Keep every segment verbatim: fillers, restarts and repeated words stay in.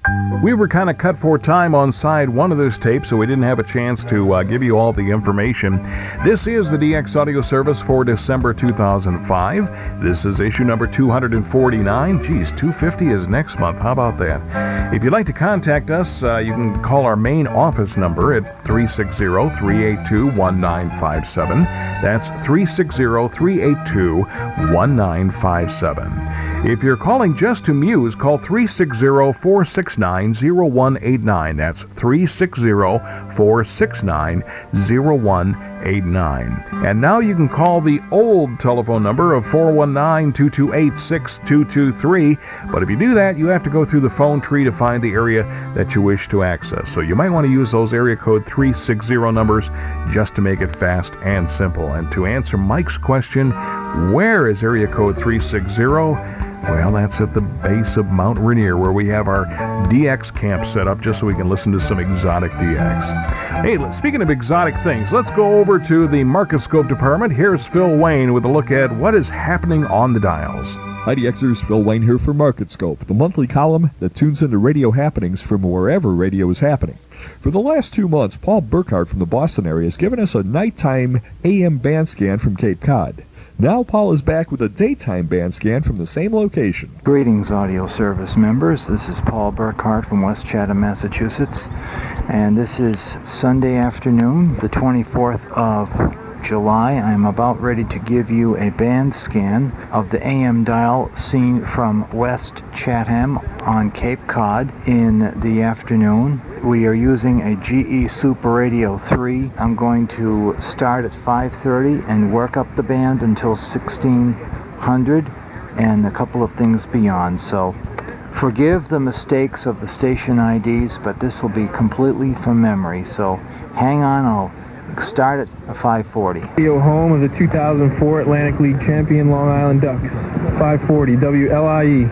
We were kind of cut for time on side one of this tape, so we didn't have a chance to uh, give you all the information. This is the D X Audio Service for December two thousand five. This is issue number two forty-nine. Geez, two fifty is next month. How about that? If you'd like to contact us, uh, you can call our main office number at three six zero, three eight two, one nine five seven. That's three six zero, three eight two, one nine five seven. If you're calling just to Muse, call three six zero, four six nine, zero one eight nine. That's three six zero, four six nine, zero one eight nine. And now you can call the old telephone number of four one nine, two two eight, six two two three. But if you do that, you have to go through the phone tree to find the area that you wish to access. So you might want to use those area code three six zero numbers just to make it fast and simple. And to answer Mike's question, where is area code three six zero? Well, that's at the base of Mount Rainier, where we have our D X camp set up just so we can listen to some exotic D X. Hey, speaking of exotic things, let's go over to the Marketscope department. Here's Phil Wayne with a look at what is happening on the dials. Hi, D Xers. Phil Wayne here for Marketscope, the monthly column that tunes into radio happenings from wherever radio is happening. For the last two months, Paul Burkhardt from the Boston area has given us a nighttime A M band scan from Cape Cod. Now Paul is back with a daytime band scan from the same location. Greetings, audio service members. This is Paul Burkhardt from West Chatham, Massachusetts. And this is Sunday afternoon, the twenty-fourth of July. I'm about ready to give you a band scan of the A M dial seen from West Chatham on Cape Cod in the afternoon. We are using a G E Super Radio three. I'm going to start at five thirty and work up the band until sixteen hundred and a couple of things beyond. So forgive the mistakes of the station I Ds, but this will be completely from memory. So hang on, I'll start at five forty. Radio home of the two thousand four Atlantic League champion Long Island Ducks. five forty W L I E.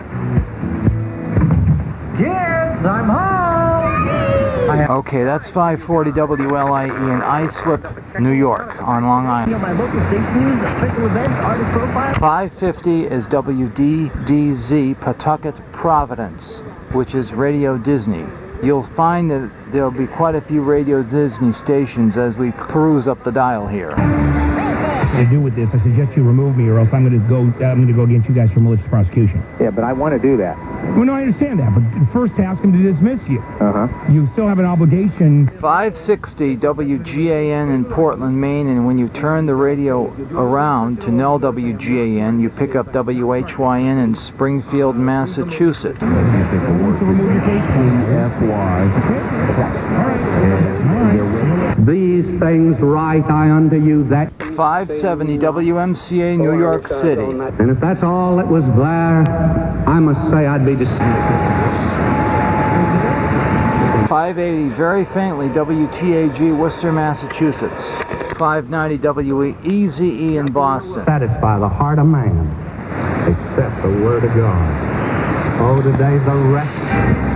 Kids, I'm home! Okay, that's five forty W L I E in Islip, New York, on Long Island. My local state news, special events, artist profile. five fifty is W D D Z, Pawtucket, Providence, which is Radio Disney. You'll find that there'll be quite a few Radio Disney stations as we peruse up the dial here. To do with this, I suggest you remove me, or else I'm going to go. I'm going to go against you guys for malicious prosecution. Yeah, but I want to do that. Well, no, I understand that, but first ask him to dismiss you. Uh-huh. You still have an obligation. five sixty W G A N in Portland, Maine, and when you turn the radio around to null W G A N, you pick up W H Y N in Springfield, Massachusetts. To remove your case, please. F Y. All right. All right. These things write I unto you that... five seventy W M C A, New York City. And if that's all that was there, I must say I'd be deceived. five eighty, very faintly, W T A G, Worcester, Massachusetts. five ninety W E Z E in Boston. Satisfy the heart of man, except the word of God. Oh, today the rest.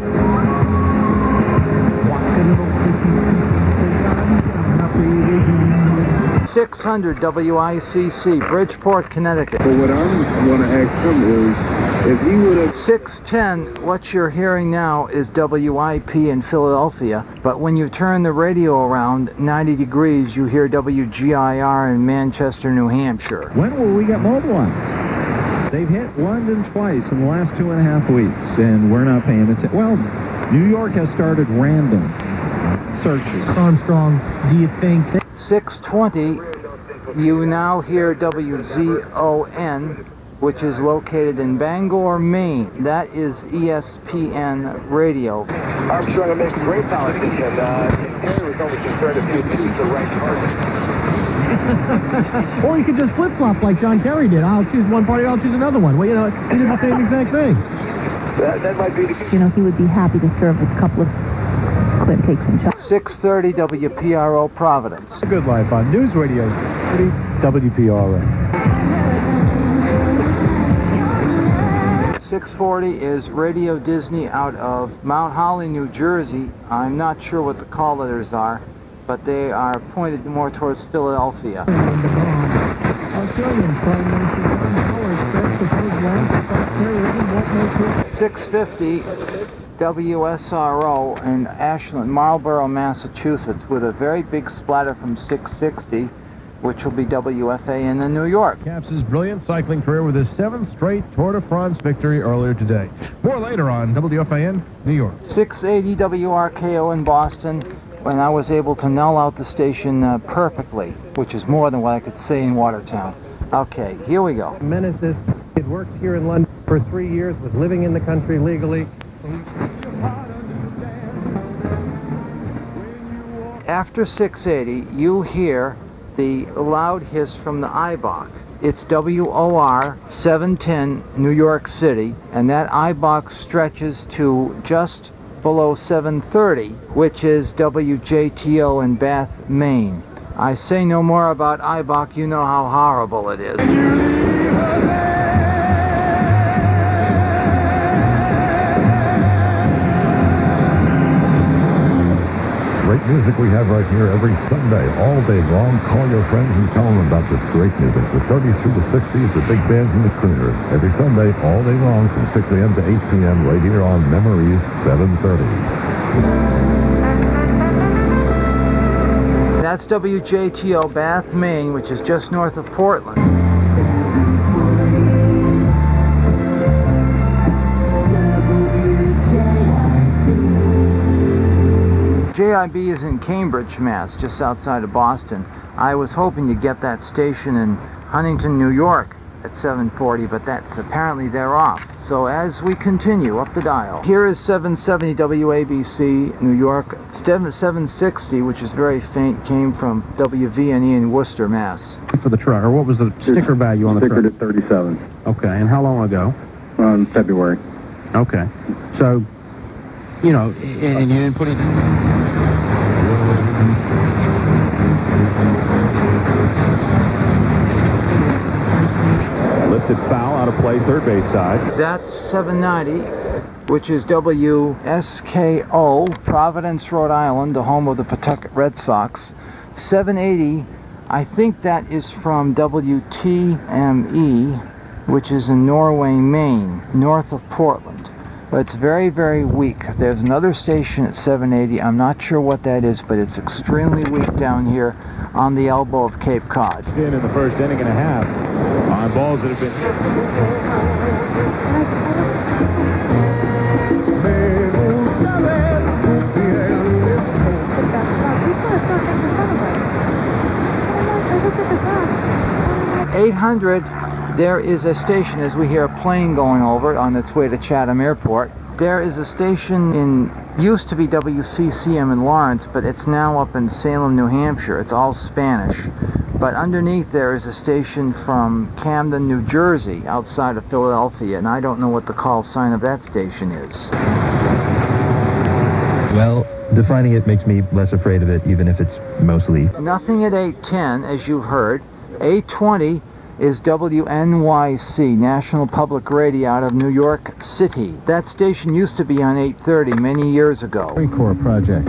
six hundred W I C C, Bridgeport, Connecticut. So what I'm going to ask him is, if he would have... six ten, what you're hearing now is W I P in Philadelphia, but when you turn the radio around ninety degrees, you hear W G I R in Manchester, New Hampshire. When will we get mobilized? They've hit London twice in the last two and a half weeks, and we're not paying attention. Well, New York has started random searches. Armstrong, do you think... six twenty, you now hear W Z O N, which is located in Bangor, Maine. That is E S P N Radio. Armstrong will make a great politician. Uh, Terry was only concerned if you choose the right party. Or you could just flip-flop like John Kerry did. I'll choose one party, I'll choose another one. Well, you know, he did the same exact thing. That, that might be the... You know, he would be happy to serve with a couple of clip takes and shots. six thirty W P R O, Providence. Good Life on News Radio W P R O. six forty is Radio Disney out of Mount Holly, New Jersey. I'm not sure what the call letters are, but they are pointed more towards Philadelphia. Australian Prime Minister John Howard says proposed land for terrorism six fifty W S R O in Ashland, Marlborough, Massachusetts, with a very big splatter from six sixty, which will be W F A N in New York. Caps his brilliant cycling career with his seventh straight Tour de France victory earlier today. More later on W F A N, New York. six eighty W R K O in Boston, when I was able to null out the station uh, perfectly, which is more than what I could say in Watertown. Okay, here we go. Meneses had worked here in London for three years, was living in the country legally. After six eighty, you hear the loud hiss from the I B O C. It's W O R seven ten New York City, and that I B O C stretches to just below seven thirty, which is W J T O in Bath, Maine. I say no more about I B O C, you know how horrible it is. Great music we have right here every Sunday, all day long. Call your friends and tell them about this great music. The thirties through the sixties, the big bands and the crooners. Every Sunday, all day long, from six a.m. to eight p.m. right here on Memories seven thirty. That's W J T O Bath, Maine, which is just north of Portland. J I B is in Cambridge, Mass, just outside of Boston. I was hoping to get that station in Huntington, New York at seven forty, but that's apparently they're off. So as we continue up the dial, here is seven seventy W A B C, New York. seven sixty, which is very faint, came from W V N E in Worcester, Mass. For the truck, or what was the sticker value on the truck? Sticker to thirty-seven. Okay, and how long ago? Um, February. Okay, so, you know, and, and you didn't put it... Lifted foul out of play, third base side. That's seven ninety, which is W S K O, Providence, Rhode Island, the home of the Pawtucket Red Sox. seven eighty, I think that is from W T M E, which is in Norway, Maine, north of Portland. But it's very, very weak. There's another station at seven eighty. I'm not sure what that is, but it's extremely weak down here on the elbow of Cape Cod. In in the first inning and a half on balls that have been... eight hundred, there is a station, as we hear a plane going over on its way to Chatham Airport. There is a station in, used to be W C C M in Lawrence, but it's now up in Salem, New Hampshire. It's all Spanish. But underneath there is a station from Camden, New Jersey, outside of Philadelphia, and I don't know what the call sign of that station is. Well, defining it makes me less afraid of it, even if it's mostly... Nothing at eight ten, as you've heard. eight twenty is W N Y C, National Public Radio, out of New York City. That station used to be on eight thirty many years ago. Marine Corps project.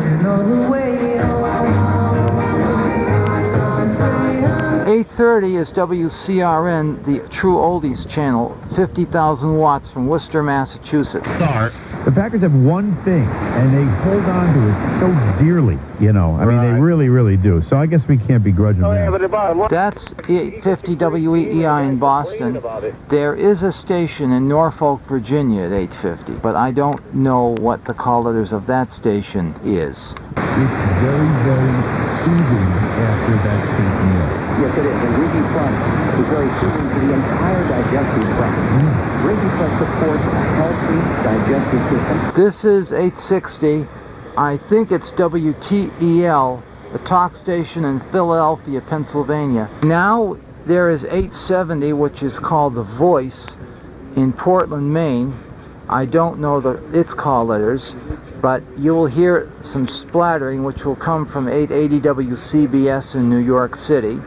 eight thirty is W C R N, the True Oldies channel, fifty thousand watts from Worcester, Massachusetts. Start. The Packers have one thing, and they hold on to it so dearly, you know. I mean, they really, really do. So I guess we can't begrudge them that. That's eight fifty W E E I in Boston. There is a station in Norfolk, Virginia at eight fifty, but I don't know what the call letters of that station is. It's very, very soothing after that station meal. Yes, it is. And Rigi Plus is very soothing to the entire digestive tract. Mm. Rigi Plus supports a healthy digestive system. This is eight sixty. I think it's W T E L, the talk station in Philadelphia, Pennsylvania. Now there is eight seventy, which is called The Voice in Portland, Maine. I don't know the its call letters, but you will hear some splattering, which will come from eight eighty W C B S in New York City.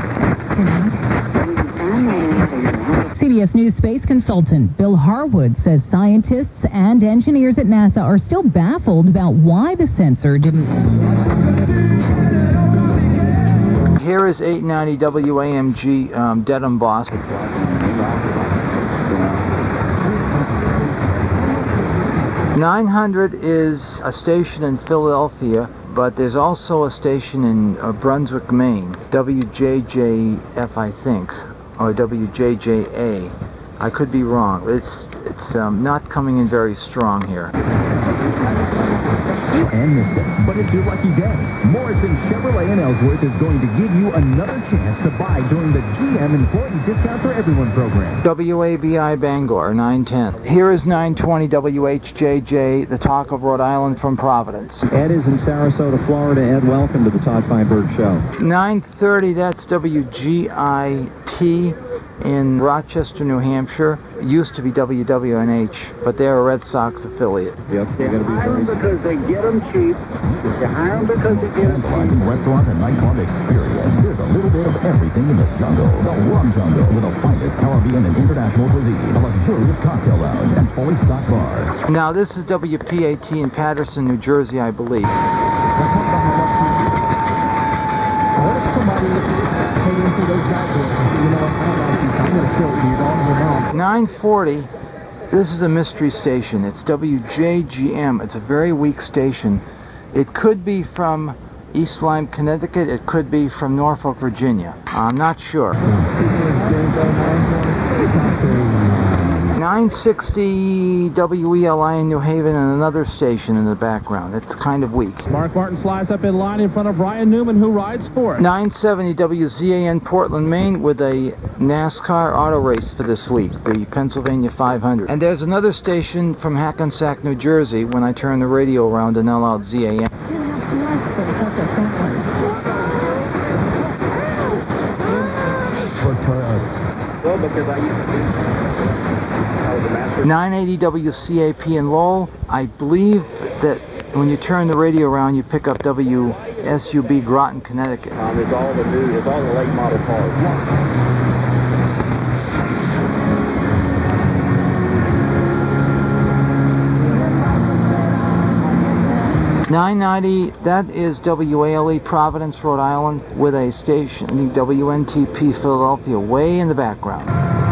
C B S News space consultant Bill Harwood says scientists and engineers at NASA are still baffled about why the sensor didn't... Here is eight ninety W A M G, um, Dedham, Boston. nine hundred is a station in Philadelphia, but there's also a station in uh, Brunswick, Maine, W J J F, I think, or W J J A. I could be wrong. It's it's um, not coming in very strong here. And missed it, but it's your lucky day. Morrison Chevrolet in Ellsworth is going to give you another chance to buy during the G M Employee Discount for Everyone program. W A B I Bangor, nine ten. Here is nine twenty W H J J, the talk of Rhode Island from Providence. Ed is in Sarasota, Florida. Ed, welcome to the Todd Feinberg Show. nine thirty, that's W G I T in Rochester, New Hampshire. It used to be W W N H, but they're a Red Sox affiliate. Yep, they hire them because they get them cheap. They hire them because they get them cheap. Restaurant and nightclub experience. There's a little bit of everything in the jungle. The Rum Jungle, with the finest Caribbean and international cuisine, a luxurious cocktail lounge, and fully stocked bars. Now, this is W P A T in Paterson, New Jersey, I believe. What if somebody paid into those guys, you know, I don't like these, I'm going to kill you, all your mouth. nine forty, this is a mystery station. It's W J G M. It's a very weak station. It could be from East Lyme, Connecticut. It could be from Norfolk, Virginia. I'm not sure. nine sixty W E L I in New Haven and another station in the background. It's kind of weak. Mark Martin slides up in line in front of Ryan Newman, who rides fourth. nine seventy W Z A N Portland, Maine, with a NASCAR auto race for this week, the Pennsylvania five hundred. And there's another station from Hackensack, New Jersey, when I turn the radio around and L out Z A N. Well, because I used to nine eighty W C A P in Lowell. I believe that when you turn the radio around, you pick up W S U B Groton, Connecticut. Um, it's all the new, it's all the late model cars. nine ninety, that is W A L E Providence, Rhode Island, with a station, W N T P Philadelphia, way in the background.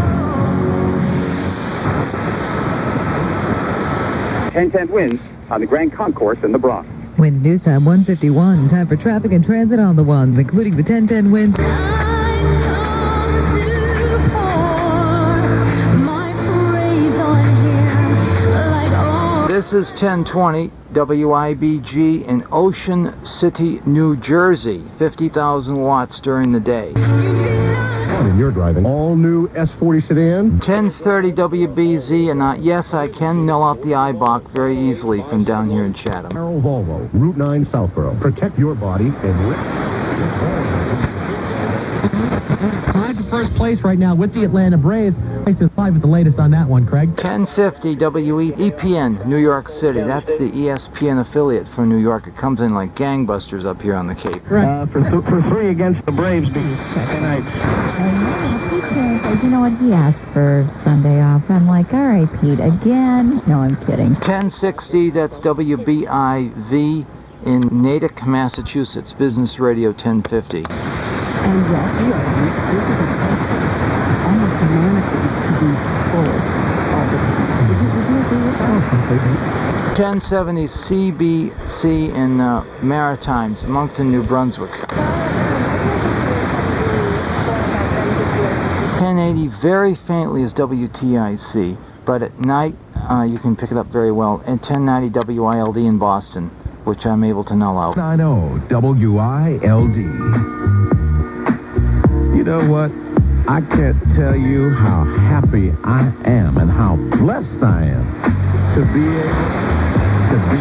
ten ten wins on the Grand Concourse in the Bronx. Winds news time one fifty-one. Time for traffic and transit on the ones, including the ten ten winds. This is ten twenty W I B G in Ocean City, New Jersey. fifty thousand watts during the day. And you're driving all new S forty sedan. ten thirty W B Z, and uh, yes, I can null out the I B O C very easily from down here in Chatham. Carroll Volvo, Route nine Southborough. Protect your body and Tied for first place right now with the Atlanta Braves. Race is live with the latest on that one, Craig. ten fifty W E P N, New York City. That's the E S P N affiliate for New York. It comes in like gangbusters up here on the Cape. Right. Uh, for, th for three against the Braves second night. He says, you know what, he asked for Sunday off. I'm like, all right, Pete, again? No, I'm kidding. ten sixty, that's W B I V in Natick, Massachusetts. Business Radio ten fifty. And yes, yes, this is a almost humanity to be full all the time. Would you, would you agree with that? ten seventy C B C in uh, Maritimes, Moncton, New Brunswick. ten eighty very faintly is W T I C, but at night uh, you can pick it up very well. And ten ninety W I L D in Boston, which I'm able to null out. ninety W I L D. You know what? I can't tell you how happy I am and how blessed I am to be able to be...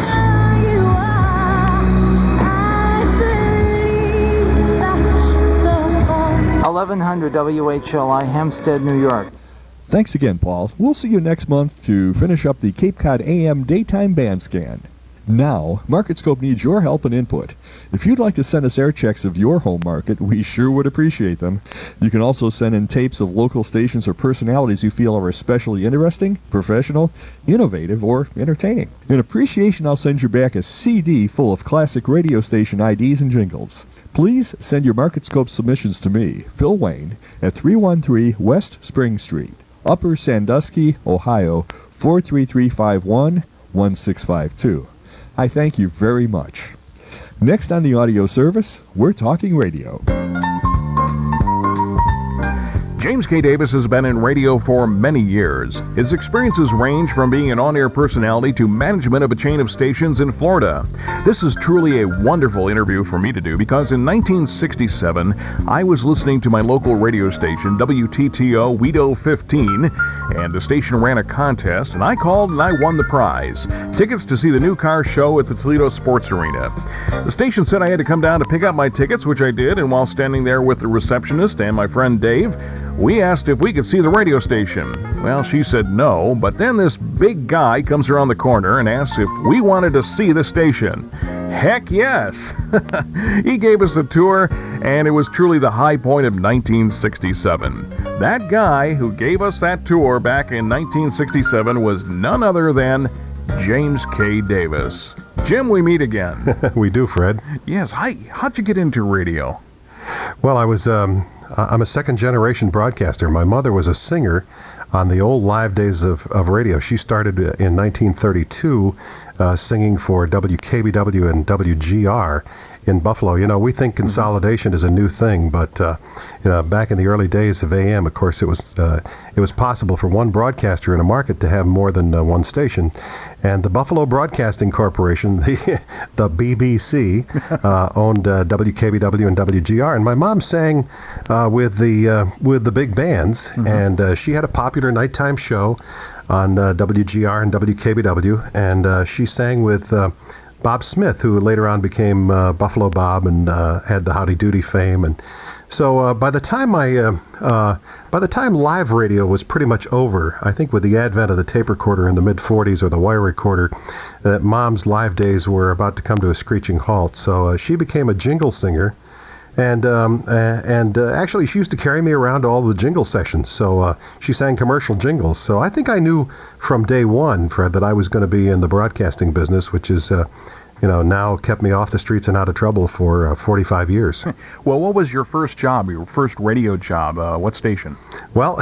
eleven hundred W H L I, Hempstead, New York. Thanks again, Paul. We'll see you next month to finish up the Cape Cod A M Daytime Band Scan. Now, MarketScope needs your help and input. If you'd like to send us air checks of your home market, we sure would appreciate them. You can also send in tapes of local stations or personalities you feel are especially interesting, professional, innovative, or entertaining. In appreciation, I'll send you back a C D full of classic radio station I Ds and jingles. Please send your MarketScope submissions to me, Phil Wayne, at three one three West Spring Street, Upper Sandusky, Ohio, four three three five one, one six five two. I thank you very much. Next on the audio service, we're talking radio. James K. Davis has been in radio for many years. His experiences range from being an on-air personality to management of a chain of stations in Florida. This is truly a wonderful interview for me to do because in nineteen sixty-seven, I was listening to my local radio station, W T T O Wedo fifteen, and the station ran a contest, and I called and I won the prize. Tickets to see the new car show at the Toledo Sports Arena. The station said I had to come down to pick up my tickets, which I did, and while standing there with the receptionist and my friend Dave, we asked if we could see the radio station. Well, she said no, but then this big guy comes around the corner and asks if we wanted to see the station. Heck yes! He gave us a tour, and it was truly the high point of nineteen sixty-seven. That guy who gave us that tour back in nineteen sixty-seven was none other than James K. Davis. Jim, we meet again. We do, Fred. Yes, hi. How'd you get into radio? Well, I was, um, I'm a second-generation broadcaster. My mother was a singer on the old live days of, of radio. She started in nineteen thirty-two uh, singing for W K B W and W G R in Buffalo. You know, we think consolidation is a new thing, but uh, you know, back in the early days of A M, of course, it was uh, it was possible for one broadcaster in a market to have more than uh, one station. And the Buffalo Broadcasting Corporation, the, the B B C, uh, owned uh, W K B W and W G R. And my mom sang uh, with the uh, with the big bands, mm-hmm. and uh, she had a popular nighttime show on uh, W G R and W K B W, and uh, she sang with uh, Bob Smith, who later on became uh, Buffalo Bob and uh, had the Howdy Doody fame. And so uh, by the time I, uh, uh, by the time live radio was pretty much over, I think with the advent of the tape recorder in the mid forties or the wire recorder, that Mom's live days were about to come to a screeching halt. So uh, she became a jingle singer, and um, uh, and uh, actually she used to carry me around to all the jingle sessions. So uh, she sang commercial jingles. So I think I knew from day one, Fred, that I was going to be in the broadcasting business, which is uh, you know, now kept me off the streets and out of trouble for uh, forty-five years. Well, what was your first job, your first radio job? Uh, what station? Well,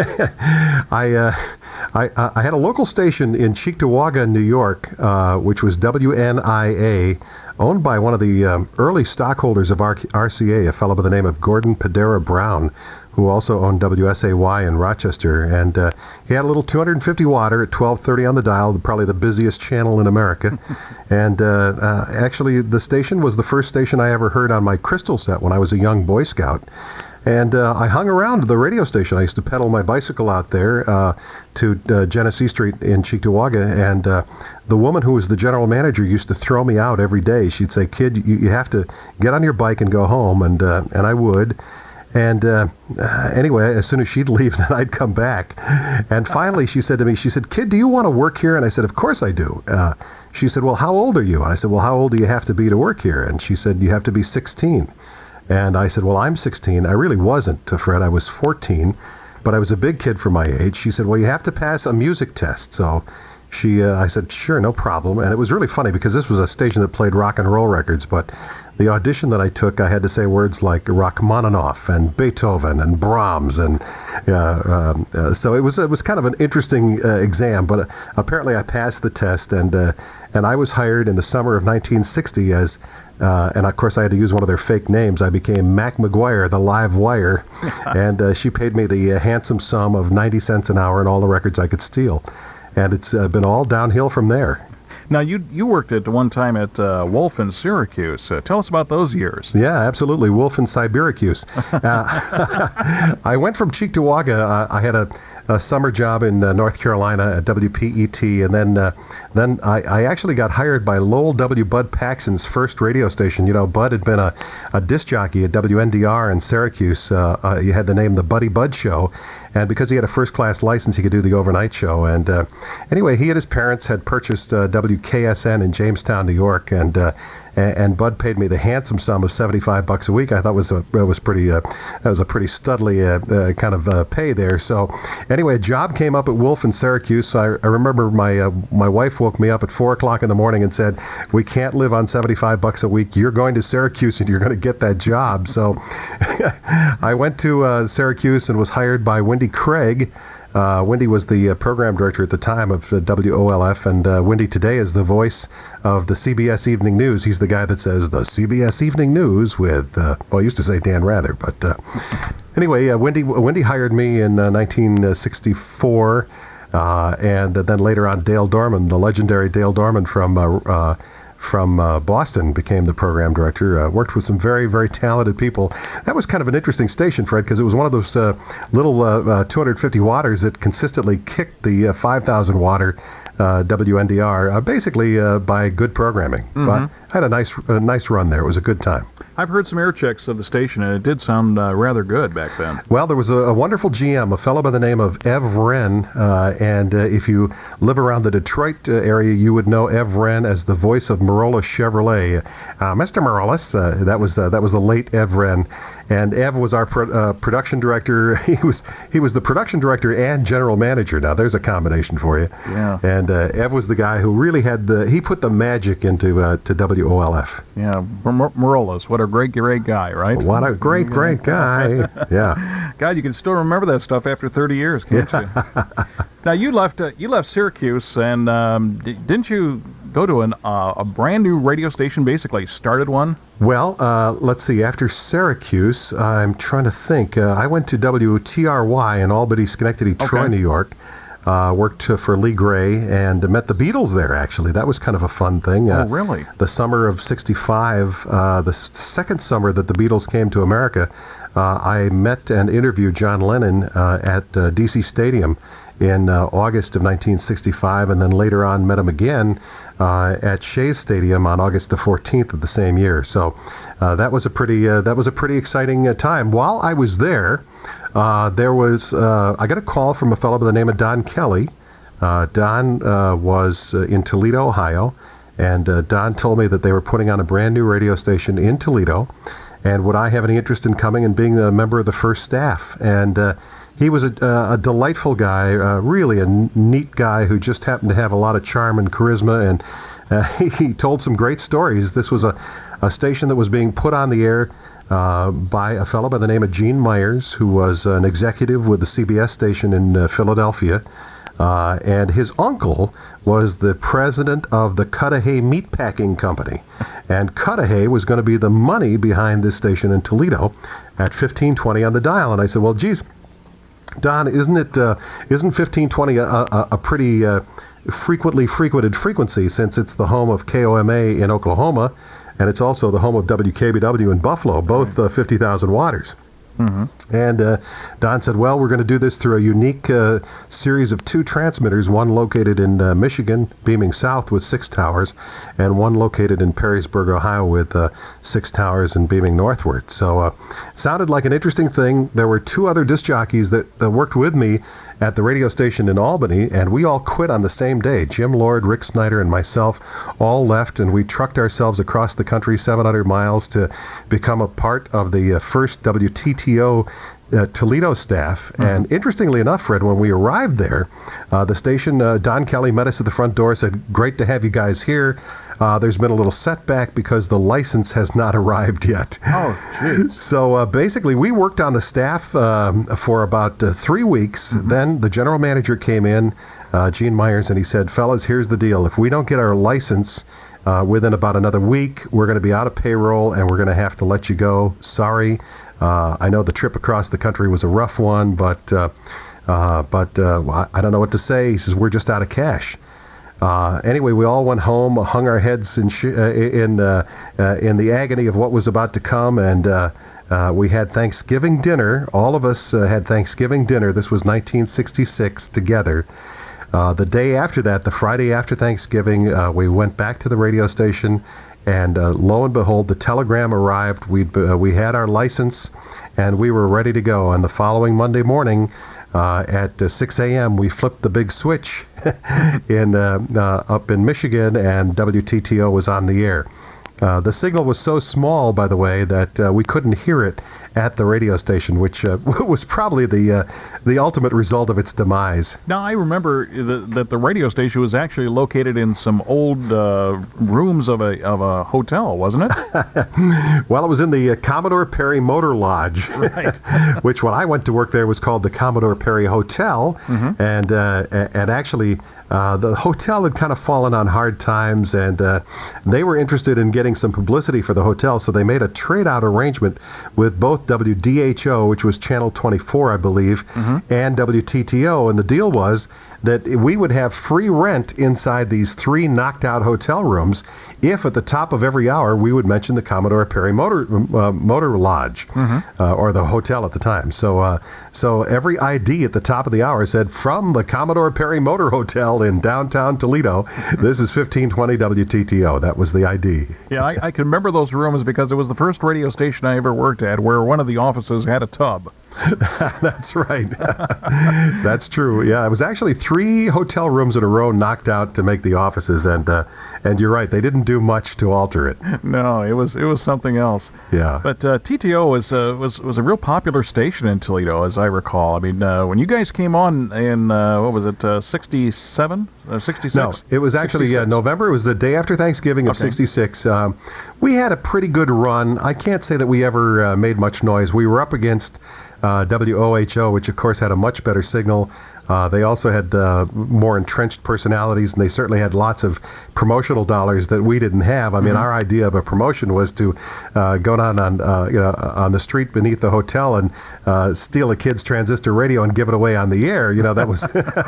I, uh, I I had a local station in Cheektowaga, New York, uh, which was W N I A, owned by one of the um, early stockholders of R C A, a fellow by the name of Gordon Padera Brown, who also owned W S A Y in Rochester. And uh, he had a little two hundred fifty watter at twelve thirty on the dial, probably the busiest channel in America. And uh, uh, actually, the station was the first station I ever heard on my crystal set when I was a young Boy Scout. And uh, I hung around the radio station. I used to pedal my bicycle out there uh, to uh, Genesee Street in Cheektowaga, and uh, the woman who was the general manager used to throw me out every day. She'd say, "Kid, you, you have to get on your bike and go home," and uh, and I would. And uh, uh, anyway, as soon as she'd leave, then I'd come back. And finally, she said to me, she said, "Kid, do you want to work here?" And I said, "Of course I do." Uh, she said, "Well, how old are you?" And I said, "Well, how old do you have to be to work here?" And she said, "You have to be sixteen. And I said, "Well, I'm sixteen. I really wasn't, Fred. I was fourteen, but I was a big kid for my age." She said, "Well, you have to pass a music test." So she, uh, I said, "Sure, no problem." And it was really funny because this was a station that played rock and roll records, but the audition that I took, I had to say words like Rachmaninoff and Beethoven and Brahms, and uh, um, uh, so it was it was kind of an interesting uh, exam. But uh, apparently, I passed the test, and uh, and I was hired in the summer of nineteen sixty as, uh, and of course, I had to use one of their fake names. I became Mac McGuire, the live wire, and uh, she paid me the uh, handsome sum of ninety cents an hour and all the records I could steal, and it's uh, been all downhill from there. Now, you you worked at one time at uh, Wolf in Syracuse. Uh, tell us about those years. Yeah, absolutely. Wolf in Syracuse. uh, I went from Cheektowaga. Uh, I had a, a summer job in uh, North Carolina at W P E T, and then uh, then I, I actually got hired by Lowell W. Bud Paxson's first radio station. You know, Bud had been a, a disc jockey at W N D R in Syracuse. Uh, uh, he had the name The Buddy Bud Show. And because he had a first-class license, he could do the overnight show. And uh, anyway, he and his parents had purchased uh, W K S N in Jamestown, New York, and uh, and Bud paid me the handsome sum of seventy-five bucks a week. I thought was a was pretty uh, that was a pretty studly uh, uh, kind of uh, pay there. So anyway, a job came up at Wolf in Syracuse. So I, I remember my uh, my wife woke me up at four o'clock in the morning and said, "We can't live on seventy-five bucks a week. You're going to Syracuse and you're going to get that job." So I went to uh, Syracuse and was hired by Wendy Craig, Uh, Wendy was the uh, program director at the time of uh, W O L F, and uh, Wendy today is the voice of the C B S Evening News. He's the guy that says the C B S Evening News with, uh, well, I used to say Dan Rather, but uh, anyway, uh, Wendy Wendy hired me in uh, nineteen sixty-four, uh, and uh, then later on Dale Dorman, the legendary Dale Dorman from uh, uh, from uh, Boston, became the program director. Uh, worked with some very, very talented people. That was kind of an interesting station, Fred, because it was one of those uh, little uh, uh, two hundred fifty watters that consistently kicked the uh, five thousand watter uh, W N D R, uh, basically uh, by good programming. Mm-hmm. But I had a nice, a nice run there. It was a good time. I've heard some air checks of the station, and it did sound uh, rather good back then. Well, there was a, a wonderful G M, a fellow by the name of Ev Wren, uh, and uh, if you live around the Detroit uh, area, you would know Ev Wren as the voice of Marola Chevrolet. Uh, Mister Marolis, uh, that was uh, that was the late Ev Wren, and Ev was our pro- uh, production director. He was he was the production director and general manager. Now, there's a combination for you. Yeah. And uh, Ev was the guy who really had the he put the magic into uh, to W O L F. Yeah, Mar- Marolis, what a great, great guy, right? What a great, great guy. Yeah. God, you can still remember that stuff after thirty years, can't Yeah. you? Now, you left uh, you left Syracuse, and um, d- didn't you go to an uh, a brand new radio station, basically started one? Well, uh, let's see. After Syracuse, I'm trying to think. Uh, I went to W T R Y in Albany, Schenectady, Troy, Okay. New York. Uh, worked uh, for Lee Gray and met the Beatles there, actually. That was kind of a fun thing. Uh, Oh, really? The summer of sixty-five, uh, the s- second summer that the Beatles came to America, uh, I met and interviewed John Lennon uh, at uh, D C Stadium in uh, August of nineteen sixty-five, and then later on met him again uh, at Shea Stadium on August the fourteenth of the same year. So uh, that was a pretty uh, that was a pretty exciting uh, time. While I was there, uh, there was uh, I got a call from a fellow by the name of Don Kelly. Uh, Don uh, was uh, in Toledo, Ohio, and uh, Don told me that they were putting on a brand new radio station in Toledo, and would I have any interest in coming and being a member of the first staff? And uh, he was a, uh, a delightful guy, uh, really a n- neat guy who just happened to have a lot of charm and charisma, and uh, he, he told some great stories. This was a, a station that was being put on the air uh, by a fellow by the name of Gene Myers, who was an executive with the C B S station in uh, Philadelphia. Uh, and his uncle was the president of the Cudahy Meatpacking Company. And Cudahy was going to be the money behind this station in Toledo at fifteen twenty on the dial. And I said, well, geez, Don, isn't it, uh, isn't fifteen twenty a, a, a pretty uh, frequently frequented frequency, since it's the home of K O M A in Oklahoma, and it's also the home of W K B W in Buffalo, both uh, fifty thousand watters. Mm-hmm. And uh, Don said, well, we're going to do this through a unique uh, series of two transmitters, one located in uh, Michigan, beaming south with six towers, and one located in Perrysburg, Ohio, with uh, six towers and beaming northward. So uh, sounded like an interesting thing. There were two other disc jockeys that uh, worked with me at the radio station in Albany, and we all quit on the same day. Jim Lord, Rick Snyder, and myself all left, and we trucked ourselves across the country seven hundred miles to become a part of the uh, first W T T O uh, Toledo staff. Mm-hmm. And interestingly enough, Fred, when we arrived there, uh, the station, uh, Don Kelly met us at the front door, said, great to have you guys here. Uh, there's been a little setback because the license has not arrived yet. Oh, jeez. So uh, basically, we worked on the staff um, for about uh, three weeks. Mm-hmm. Then the general manager came in, uh, Gene Myers, and he said, fellas, here's the deal. If we don't get our license uh, within about another week, we're going to be out of payroll, and we're going to have to let you go. Sorry. Uh, I know the trip across the country was a rough one, but, uh, uh, but uh, I don't know what to say. He says, we're just out of cash. Uh, anyway, we all went home, hung our heads in sh- uh, in uh, uh, in the agony of what was about to come, and uh, uh, we had Thanksgiving dinner. All of us uh, had Thanksgiving dinner. This was nineteen sixty-six together. Uh, the day after that, the Friday after Thanksgiving, uh, we went back to the radio station, and uh, lo and behold, the telegram arrived. We uh, we had our license, and we were ready to go. And the following Monday morning, Uh, at uh, six a.m., we flipped the big switch in uh, uh, up in Michigan, and W T T O was on the air. Uh, the signal was so small, by the way, that uh, we couldn't hear it at the radio station, which uh, was probably the uh, the ultimate result of its demise. Now, I remember the, that the radio station was actually located in some old uh, rooms of a of a hotel, wasn't it? Well, it was in the uh, Commodore Perry Motor Lodge, right. which when I went to work there was called the Commodore Perry Hotel, mm-hmm. and uh, and actually. Uh, the hotel had kind of fallen on hard times, and uh, they were interested in getting some publicity for the hotel, so they made a trade-out arrangement with both W D H O, which was Channel twenty-four, I believe, mm-hmm. and W T T O, and the deal was that we would have free rent inside these three knocked-out hotel rooms if at the top of every hour we would mention the Commodore Perry Motor uh, Motor Lodge, mm-hmm. uh, or the hotel at the time. So uh, so every I D at the top of the hour said, from the Commodore Perry Motor Hotel in downtown Toledo, this is fifteen twenty W T T O. That was the I D. Yeah, I, I can remember those rooms because it was the first radio station I ever worked at where one of the offices had a tub. That's right. That's true. Yeah, it was actually three hotel rooms in a row knocked out to make the offices, and uh, and you're right, they didn't do much to alter it. No, it was it was something else. Yeah. But uh, T T O was uh, was was a real popular station in Toledo, as I recall. I mean, uh, when you guys came on in uh, what was it, uh, sixty-seven, uh, sixty-six? No, it was actually uh, November. It was the day after Thanksgiving of okay. sixty-six. Um, we had a pretty good run. I can't say that we ever uh, made much noise. We were up against Uh, W O H O, which of course had a much better signal. Uh, they also had uh, more entrenched personalities, and they certainly had lots of promotional dollars that we didn't have. I mean, mm-hmm. our idea of a promotion was to uh, go down on uh, you know on the street beneath the hotel and uh, steal a kid's transistor radio and give it away on the air. You know, that was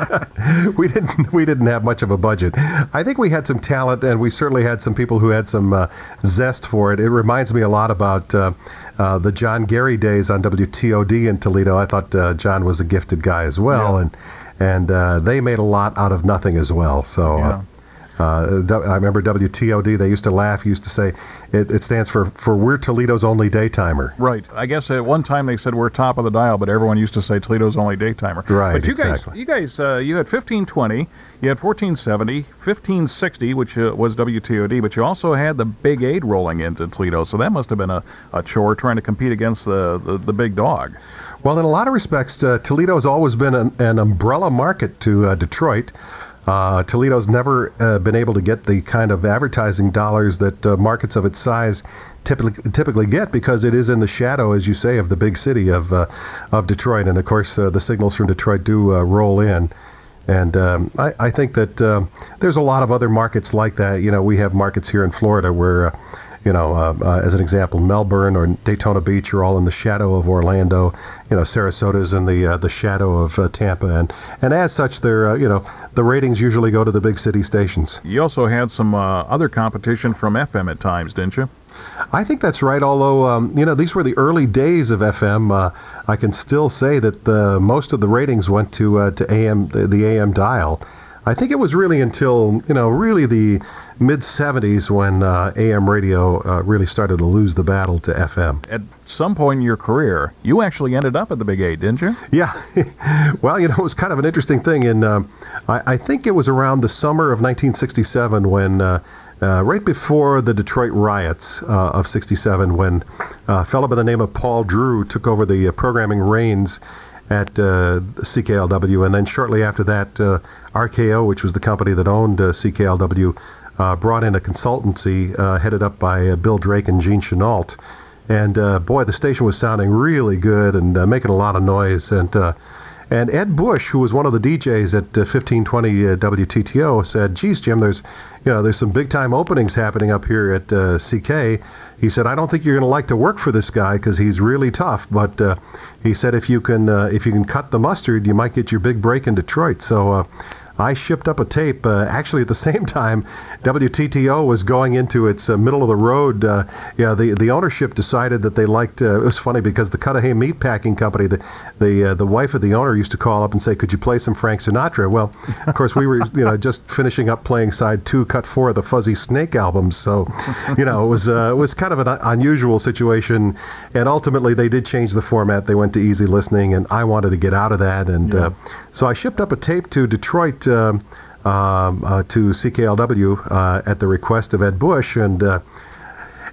we didn't we didn't have much of a budget. I think we had some talent, and we certainly had some people who had some uh, zest for it. It reminds me a lot about. Uh, Uh, the John Gary days on W T O D in Toledo. I thought uh, John was a gifted guy as well, yeah. and and uh, they made a lot out of nothing as well. So yeah. uh, uh, I remember W T O D. They used to laugh. Used to say it, it stands for for we're Toledo's only daytimer. Right. I guess at one time they said we're top of the dial, but everyone used to say Toledo's only daytimer. Right. But you exactly. guys, you guys, uh, you had fifteen twenty. You had fourteen seventy, fifteen sixty, which uh, was W T O D, but you also had the Big Eight rolling into Toledo, so that must have been a, a chore trying to compete against the, the, the big dog. Well, in a lot of respects, uh, Toledo's always been an, an umbrella market to uh, Detroit. Uh, Toledo's never uh, been able to get the kind of advertising dollars that uh, markets of its size typically typically get, because it is in the shadow, as you say, of the big city of uh, of Detroit, and of course uh, the signals from Detroit do uh, roll in. And um, I, I think that uh, there's a lot of other markets like that. You know, we have markets here in Florida where, uh, you know, uh, uh, as an example, Melbourne or Daytona Beach are all in the shadow of Orlando. You know, Sarasota's in the uh, the shadow of uh, Tampa, and and as such, they're uh, you know the ratings usually go to the big city stations. You also had some uh, other competition from F M at times, didn't you? I think that's right, although, um, you know, these were the early days of F M. Uh, I can still say that the, most of the ratings went to uh, to A M, the, the A M dial. I think it was really until, you know, really the mid-seventies when uh, A M radio uh, really started to lose the battle to F M. At some point in your career, you actually ended up at the Big Eight, didn't you? Yeah. Well, you know, it was kind of an interesting thing. In, uh, I, I think it was around the summer of nineteen sixty-seven when... Uh, Uh, right before the Detroit riots uh, of sixty-seven, when uh, a fellow by the name of Paul Drew took over the uh, programming reins at uh, C K L W, and then shortly after that, uh, R K O, which was the company that owned uh, C K L W, uh, brought in a consultancy uh, headed up by uh, Bill Drake and Gene Chenault. And uh, boy, the station was sounding really good and uh, making a lot of noise. And uh, and Ed Bush, who was one of the D Js at uh, fifteen twenty uh, W T T O, said, "Geez, Jim, there's you know there's some big time openings happening up here at uh, C K." He said, "I don't think you're going to like to work for this guy because he's really tough, but uh, he said if you can uh, if you can cut the mustard, you might get your big break in Detroit." So uh, I shipped up a tape. Uh, actually, at the same time, W T T O was going into its uh, middle of the road. Uh, yeah, the the ownership decided that they liked. Uh, it was funny because the Cudahy Meat Packing Company, the the uh, the wife of the owner used to call up and say, "Could you play some Frank Sinatra?" Well, of course, we were you know just finishing up playing side two, cut four of the Fuzzy Snake albums. So, you know, it was uh, it was kind of an unusual situation. And ultimately, they did change the format. They went to easy listening, and I wanted to get out of that. And Yeah. uh, so I shipped up a tape to Detroit. Um, Um, uh, to C K L W uh, at the request of Ed Bush, and uh,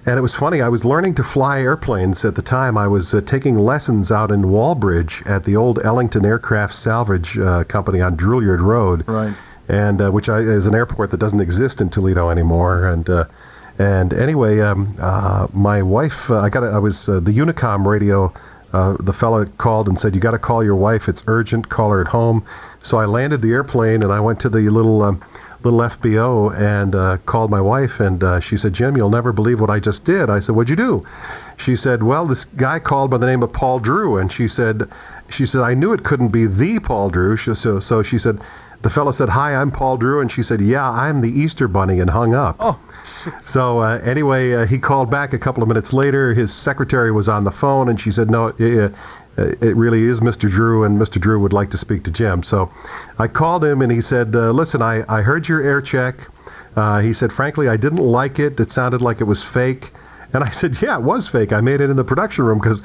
And it was funny, I was learning to fly airplanes at the time. I was uh, taking lessons out in Walbridge at the old Ellington Aircraft Salvage uh, Company on Drouillard Road. Right. And uh, which I, is an airport that doesn't exist in Toledo anymore. And uh, and anyway, um, uh, my wife, uh, I got, a, I was uh, the Unicom radio. Uh, the fellow called and said, "You got to call your wife. It's urgent. Call her at home." So I landed the airplane and I went to the little um, little F B O and uh, called my wife. And uh, she said, "Jim, you'll never believe what I just did." I said, "What'd you do?" She said, "Well, this guy called by the name of Paul Drew." And she said, "She said I knew it couldn't be the Paul Drew." She, so so she said. The fellow said, "Hi, I'm Paul Drew," and she said, "Yeah, I'm the Easter Bunny," and hung up. Oh. So uh, anyway, uh, he called back a couple of minutes later. His secretary was on the phone, and she said, "No, it, it really is Mister Drew, and Mister Drew would like to speak to Jim." So I called him, and he said, uh, "Listen, I, I heard your air check." Uh, he said, "Frankly, I didn't like it. It sounded like it was fake." And I said, "Yeah, it was fake. I made it in the production room because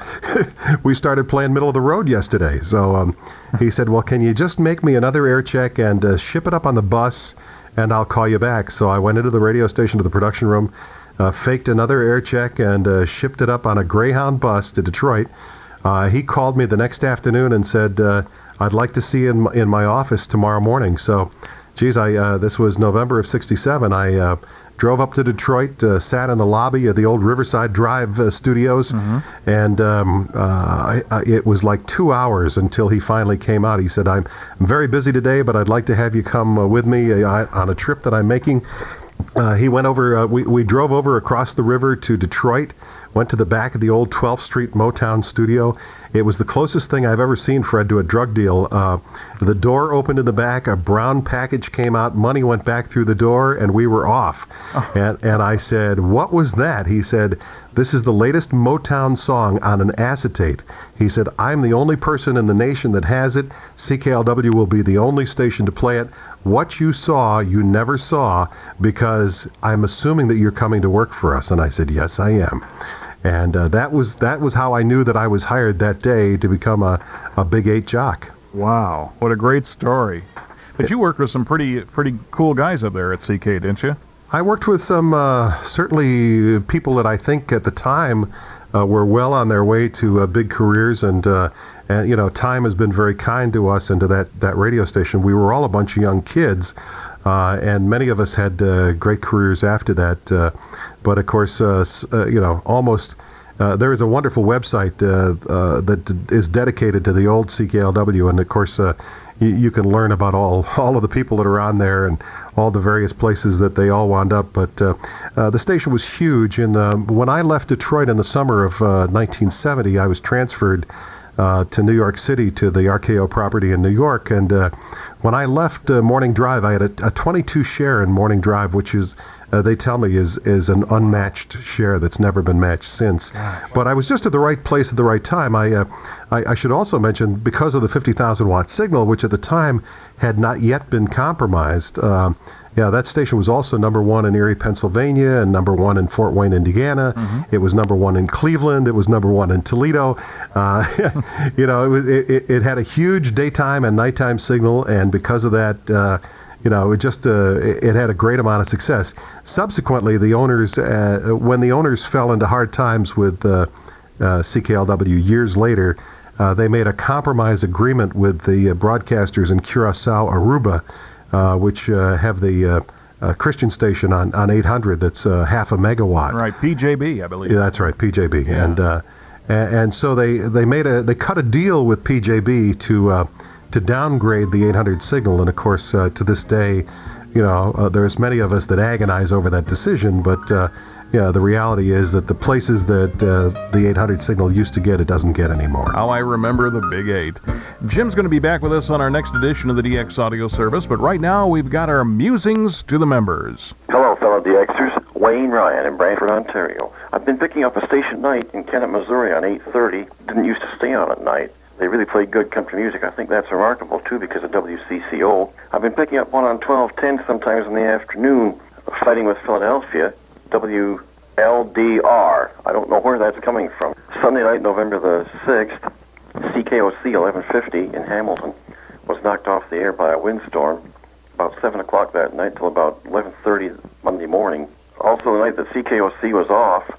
we started playing middle of the road yesterday." So um, he said, "Well, can you just make me another air check and uh, ship it up on the bus, and I'll call you back." So I went into the radio station to the production room, uh, faked another air check, and uh, shipped it up on a Greyhound bus to Detroit. Uh, he called me the next afternoon and said, uh, "I'd like to see you in my, in my office tomorrow morning." So, geez, I uh, this was November of sixty-seven. I uh, drove up to Detroit, uh, sat in the lobby of the old Riverside Drive uh, studios, mm-hmm. and um, uh, I, I, it was like two hours until he finally came out. He said, I'm, I'm very busy today, but I'd like to have you come uh, with me uh, on a trip that I'm making. Uh, he went over, uh, we, we drove over across the river to Detroit, went to the back of the old twelfth Street Motown studio. It was the closest thing I've ever seen, Fred, to a drug deal. Uh, the door opened in the back, a brown package came out, money went back through the door, and we were off. Oh. And, and I said, "What was that?" He said, "This is the latest Motown song on an acetate." He said, "I'm the only person in the nation that has it. C K L W will be the only station to play it. What you saw, you never saw, because I'm assuming that you're coming to work for us." And I said, "Yes, I am." And uh, that was that was how I knew that I was hired that day to become a, a Big Eight jock. Wow, what a great story. But you worked with some pretty pretty cool guys up there at C K, didn't you? I worked with some, uh, certainly people that I think at the time uh, were well on their way to uh, big careers. And, uh, and, you know, time has been very kind to us and to that, that radio station. We were all a bunch of young kids, uh, and many of us had uh, great careers after that. Uh, But of course, uh, uh, you know, almost uh, there is a wonderful website uh, uh, that d- is dedicated to the old C K L W, and of course, uh, y- you can learn about all all of the people that are on there and all the various places that they all wound up. But uh, uh, the station was huge, and uh, when I left Detroit in the summer of uh, nineteen seventy, I was transferred uh, to New York City to the R K O property in New York, and uh, when I left uh, Morning Drive, I had a, a twenty-two share in Morning Drive, which is Uh, they tell me is is an unmatched share that's never been matched since. But I was just at the right place at the right time. I uh, I, I should also mention, because of the fifty thousand watt signal, which at the time had not yet been compromised. Uh, yeah, that station was also number one in Erie, Pennsylvania, and number one in Fort Wayne, Indiana. Mm-hmm. It was number one in Cleveland. It was number one in Toledo. Uh, you know, it, was, it, it had a huge daytime and nighttime signal, and because of that, uh, you know, it just uh, it, it had a great amount of success. Subsequently, the owners, uh, when the owners fell into hard times with uh, uh, C K L W years later, uh, they made a compromise agreement with the uh, broadcasters in Curacao, Aruba, uh, which uh, have the uh, uh, Christian station on, on eight hundred that's uh, half a megawatt. Right, P J B, I believe. Yeah, that's right, P J B. Yeah. And, uh, and and so they they made a they cut a deal with P J B to uh, to downgrade the eight hundred signal, and of course uh, to this day, you know, uh, there's many of us that agonize over that decision, but uh, yeah, the reality is that the places that uh, the eight hundred signal used to get, it doesn't get anymore. How I remember the Big Eight. Jim's going to be back with us on our next edition of the D X Audio Service, but right now we've got our musings to the members. Hello, fellow DXers. Wayne Ryan in Brantford, Ontario. I've been picking up a station night in Kennett, Missouri on eight thirty. Didn't used to stay on at night. They really play good country music. I think that's remarkable, too, because of W C C O. I've been picking up one on twelve ten sometimes in the afternoon, Fighting with Philadelphia, W L D R. I don't know where that's coming from. Sunday night, November the sixth, C K O C eleven fifty in Hamilton was knocked off the air by a windstorm about seven o'clock that night till about eleven thirty Monday morning. Also, the night that C K O C was off,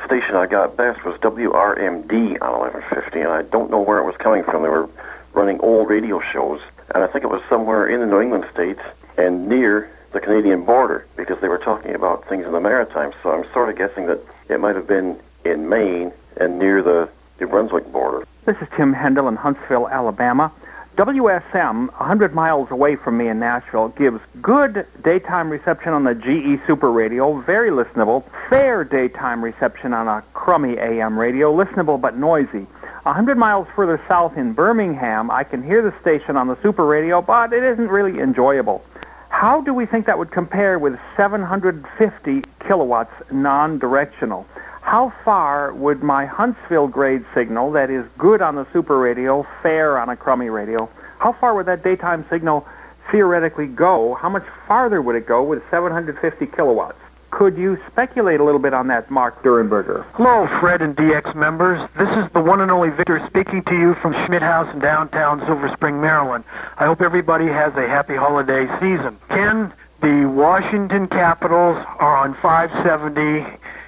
station I got best was W R M D on eleven fifty, and I don't know where it was coming from. They were running old radio shows, and I think it was somewhere in the New England states and near the Canadian border, because they were talking about things in the Maritimes. So I'm sort of guessing that it might have been in Maine and near the New Brunswick border. This is Tim Hendel in Huntsville, Alabama. W S M, one hundred miles away from me in Nashville, gives good daytime reception on the G E Super Radio, very listenable, fair daytime reception on a crummy A M radio, listenable but noisy. one hundred miles further south in Birmingham, I can hear the station on the Super Radio, but it isn't really enjoyable. How do we think that would compare with seven hundred fifty kilowatts non-directional? How far would my Huntsville grade signal, that is good on the Super Radio, fair on a crummy radio, how far would that daytime signal theoretically go? How much farther would it go with seven hundred fifty kilowatts? Could you speculate a little bit on that, Mark Durenberger? Hello, Fred and D X members. This is the one and only Victor speaking to you from Schmidt House in downtown Silver Spring, Maryland. I hope everybody has a happy holiday season. Ken, the Washington Capitals are on five seventy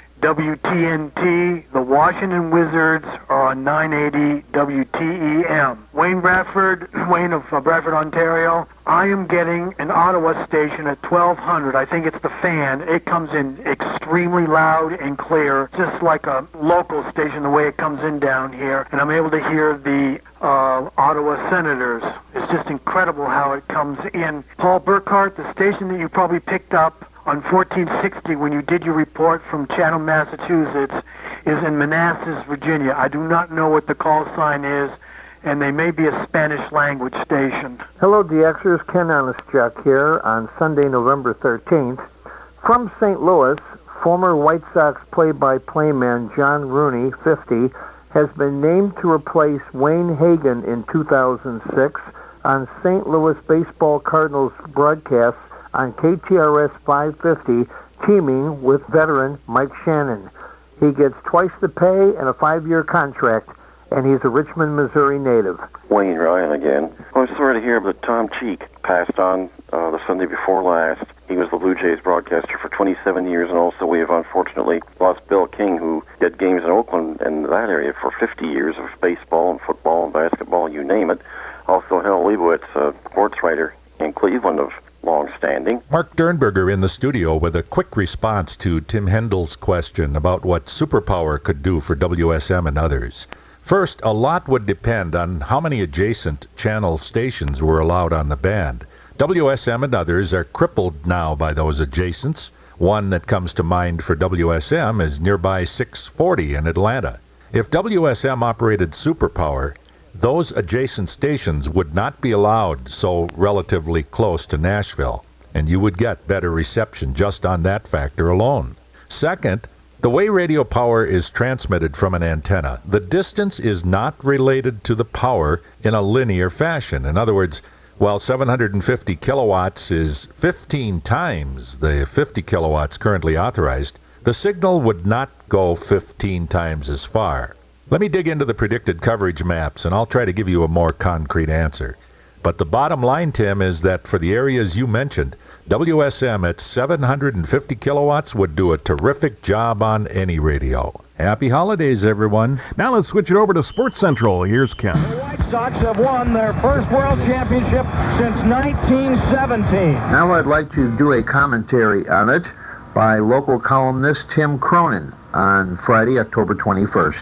W T N T. The Washington Wizards are on nine eighty W T E M. Wayne Bradford, Wayne of uh, Bradford, Ontario. I am getting an Ottawa station at twelve hundred. I think it's the Fan. It comes in extremely loud and clear, just like a local station, the way it comes in down here. And I'm able to hear the uh, Ottawa Senators. It's just incredible how it comes in. Paul Burkhart, the station that you probably picked up on fourteen sixty when you did your report from Chatham, Massachusetts, is in Manassas, Virginia. I do not know what the call sign is, and they may be a Spanish language station. Hello, D Xers. Ken Honestchuk here on Sunday, November thirteenth. From Saint Louis, former White Sox play-by-play man John Rooney, fifty, has been named to replace Wayne Hagan in two thousand six on Saint Louis Baseball Cardinals broadcasts on K T R S five fifty, teaming with veteran Mike Shannon. He gets twice the pay and a five-year contract, and he's a Richmond, Missouri native. Wayne Ryan again. I was sorry to hear that Tom Cheek passed on uh, the Sunday before last. He was the Blue Jays broadcaster for twenty-seven years, and also we have unfortunately lost Bill King, who did games in Oakland and that area for fifty years of baseball and football and basketball, you name it. Also, Hal Leibowitz, a sports writer in Cleveland of long-standing. Mark Dernberger in the studio with a quick response to Tim Hendel's question about what superpower could do for W S M and others. First, a lot would depend on how many adjacent channel stations were allowed on the band. W S M and others are crippled now by those adjacents. One that comes to mind for W S M is nearby six forty in Atlanta. If W S M operated superpower, those adjacent stations would not be allowed so relatively close to Nashville, and you would get better reception just on that factor alone. Second, the way radio power is transmitted from an antenna, the distance is not related to the power in a linear fashion. In other words, while seven hundred fifty kilowatts is fifteen times the fifty kilowatts currently authorized, the signal would not go fifteen times as far. Let me dig into the predicted coverage maps, and I'll try to give you a more concrete answer. But the bottom line, Tim, is that for the areas you mentioned, W S M at seven hundred fifty kilowatts would do a terrific job on any radio. Happy holidays, everyone. Now let's switch it over to Sports Central. Here's Ken. The White Sox have won their first World Championship since nineteen seventeen. Now I'd like to do a commentary on it by local columnist Tim Cronin on Friday, October twenty-first.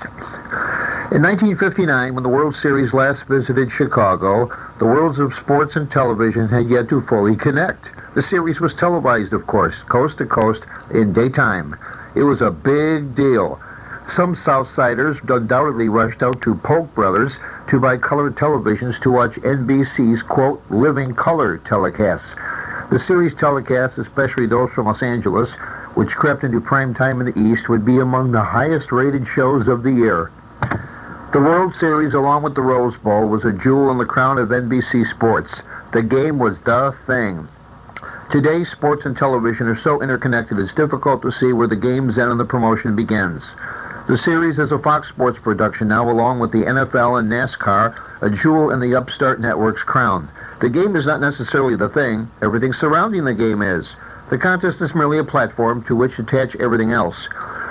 In nineteen fifty-nine, when the World Series last visited Chicago, the worlds of sports and television had yet to fully connect. The series was televised, of course, coast to coast in daytime. It was a big deal. Some Southsiders undoubtedly rushed out to Polk Brothers to buy colored televisions to watch N B C's, quote, living color telecasts. The series telecasts, especially those from Los Angeles, which crept into prime time in the East, would be among the highest-rated shows of the year. The World Series, along with the Rose Bowl, was a jewel in the crown of N B C Sports. The game was the thing. Today, sports and television are so interconnected it's difficult to see where the games end and the promotion begins. The series is a Fox Sports production now, along with the N F L and NASCAR, a jewel in the upstart network's crown. The game is not necessarily the thing. Everything surrounding the game is. The contest is merely a platform to which to attach everything else.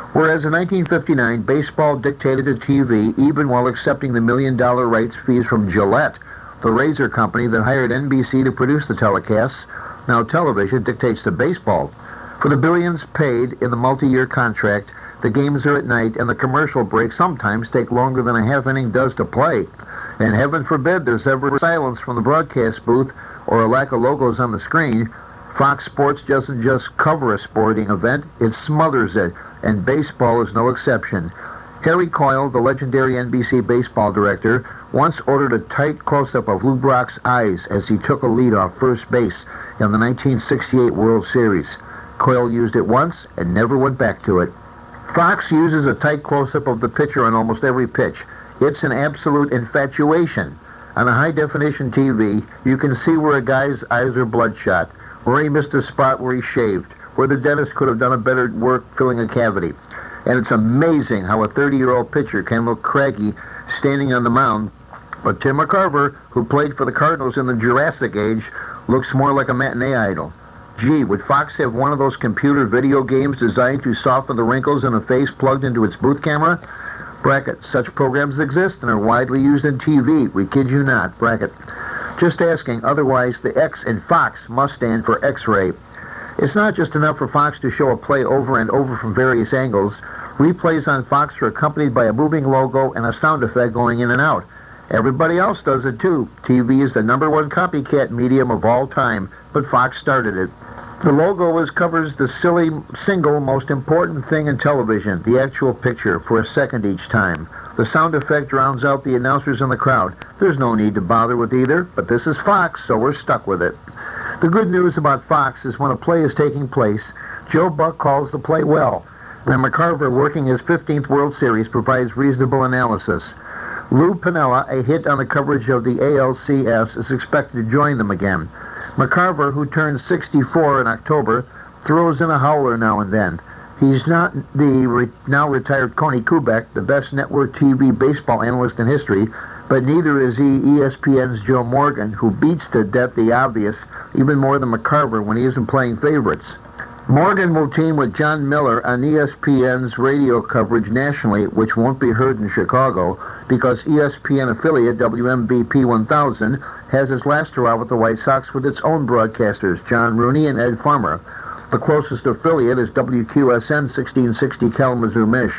Whereas in nineteen fifty-nine, baseball dictated to T V even while accepting the million-dollar rights fees from Gillette, the razor company that hired N B C to produce the telecasts. Now television dictates to baseball. For the billions paid in the multi-year contract, the games are at night, and the commercial breaks sometimes take longer than a half inning does to play. And heaven forbid there's ever silence from the broadcast booth or a lack of logos on the screen. Fox Sports doesn't just cover a sporting event, it smothers it, and baseball is no exception. Harry Coyle, the legendary N B C baseball director, once ordered a tight close-up of Lou Brock's eyes as he took a lead off first base in the nineteen sixty-eight World Series. Coyle used it once and never went back to it. Fox uses a tight close-up of the pitcher on almost every pitch. It's an absolute infatuation. On a high-definition T V, you can see where a guy's eyes are bloodshot, where he missed a spot where he shaved, where the dentist could have done a better work filling a cavity. And it's amazing how a thirty-year-old pitcher can look craggy standing on the mound, but Tim McCarver, who played for the Cardinals in the Jurassic Age, looks more like a matinee idol. Gee, would Fox have one of those computer video games designed to soften the wrinkles in a face plugged into its booth camera? Bracket, such programs exist and are widely used in T V. We kid you not. Bracket. Just asking, otherwise the X in Fox must stand for X-ray. It's not just enough for Fox to show a play over and over from various angles. Replays on Fox are accompanied by a moving logo and a sound effect going in and out. Everybody else does it too. T V is the number one copycat medium of all time, but Fox started it. The logo is covers the silly single most important thing in television, the actual picture, for a second each time. The sound effect drowns out the announcers in the crowd. There's no need to bother with either, but this is Fox, so we're stuck with it. The good news about Fox is when a play is taking place, Joe Buck calls the play well, and McCarver, working his fifteenth World Series, provides reasonable analysis. Lou Piniella, a hit on the coverage of the A L C S, is expected to join them again. McCarver, who turns sixty-four in October, throws in a howler now and then. He's not the re- now retired Coney Kubek, the best network T V baseball analyst in history, but neither is he E S P N's Joe Morgan, who beats to death the obvious, even more than McCarver when he isn't playing favorites. Morgan will team with John Miller on E S P N's radio coverage nationally, which won't be heard in Chicago, because E S P N affiliate W M B P one thousand has its last hurrah with the White Sox with its own broadcasters, John Rooney and Ed Farmer. The closest affiliate is W Q S N sixteen sixty Kalamazoo, Mich.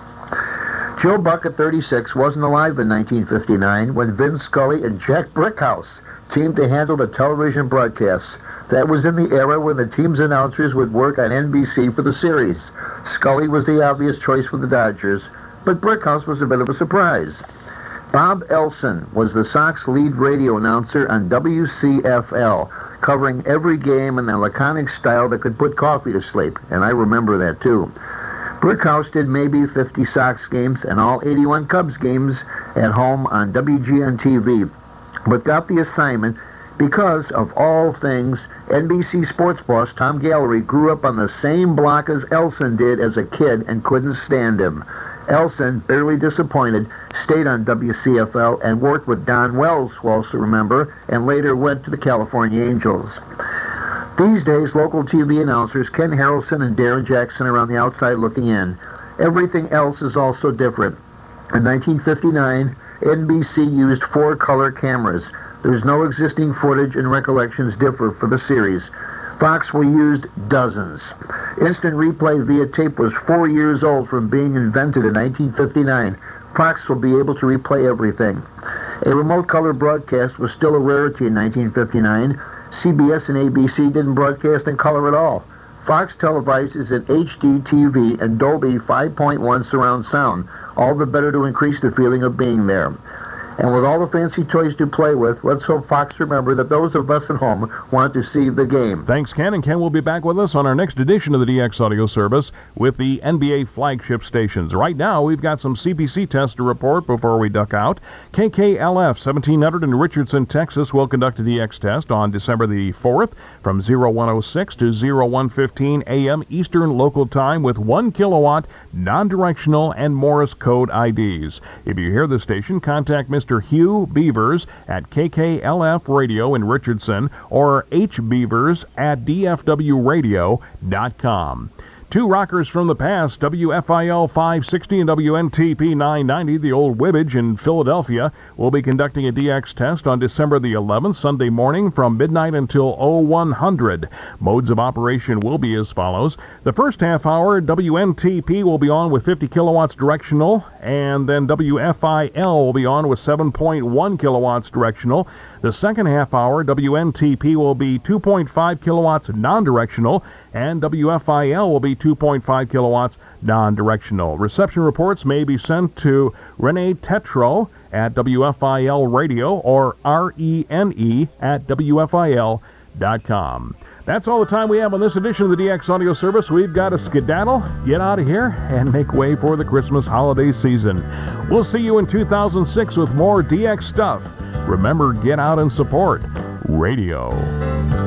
Joe Buck at thirty-six wasn't alive in nineteen fifty-nine when Vin Scully and Jack Brickhouse teamed to handle the television broadcasts. That was in the era when the team's announcers would work on N B C for the series. Scully was the obvious choice for the Dodgers, but Brickhouse was a bit of a surprise. Bob Elson was the Sox lead radio announcer on W C F L, covering every game in a laconic style that could put coffee to sleep, and I remember that too. Brickhouse did maybe fifty Sox games and all eighty-one Cubs games at home on W G N T V, but got the assignment because, of all things, N B C sports boss Tom Gallery grew up on the same block as Elson did as a kid and couldn't stand him. Elson, barely disappointed, stayed on W C F L and worked with Don Wells, who also remember, and later went to the California Angels. These days, local T V announcers Ken Harrelson and Darren Jackson are on the outside looking in. Everything else is also different. In nineteen fifty-nine, N B C used four-color cameras. There's no existing footage, and recollections differ for the series. Fox will use dozens. Instant replay via tape was four years old from being invented in nineteen fifty-nine. Fox will be able to replay everything. A remote color broadcast was still a rarity in nineteen fifty-nine. C B S and A B C didn't broadcast in color at all. Fox televises in H D T V and Dolby five point one surround sound, all the better to increase the feeling of being there. And with all the fancy toys to play with, let's hope Fox remember that those of us at home want to see the game. Thanks, Ken. And Ken will be back with us on our next edition of the D X Audio Service with the N B A flagship stations. Right now, we've got some C B C tests to report before we duck out. K K L F seventeen hundred in Richardson, Texas will conduct a D X test on December the fourth from oh one oh six to oh one fifteen a m Eastern Local Time with one kilowatt non-directional and Morse code I Ds. If you hear the station, contact Mister Hugh Beavers at K K L F Radio in Richardson or H Beavers at D F W radio dot com. Two rockers from the past, W F I L five sixty and W N T P nine ninety, the old Wibbage in Philadelphia, will be conducting a D X test on December the eleventh, Sunday morning from midnight until oh one hundred. Modes of operation will be as follows. The first half hour, W N T P will be on with fifty kilowatts directional, and then W F I L will be on with seven point one kilowatts directional. The second half hour, W N T P will be two point five kilowatts non-directional, and W F I L will be two point five kilowatts non-directional. Reception reports may be sent to Rene Tetro at W F I L Radio or R E N E at W F I L dot com. That's all the time we have on this edition of the D X Audio Service. We've got to skedaddle, get out of here, and make way for the Christmas holiday season. We'll see you in two thousand six with more D X stuff. Remember, get out and support radio.